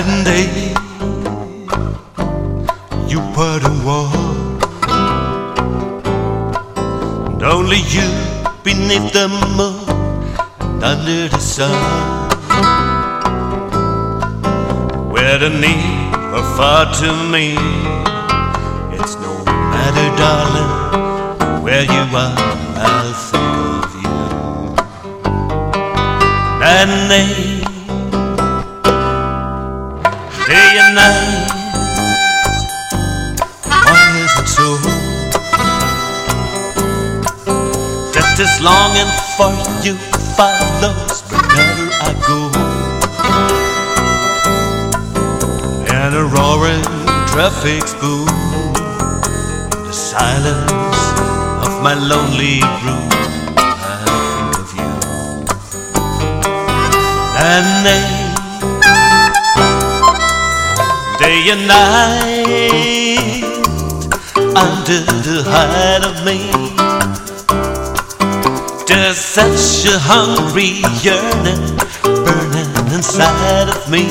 and day you put in war, and only you beneath the moon and under the sun, where the need were far to me. It's no matter, darling, where you are, I'll think of you. And day and night, why is it so that this longing for you follows wherever I go? And a roaring traffic's boom, the silence of my lonely room, I think of you. And day and night, under the height of me, there's such a hungry yearning burning inside of me,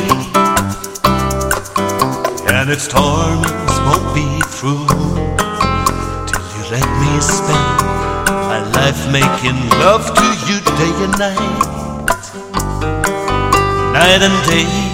and its torments won't be through till you let me spend my life making love to you day and night, night and day.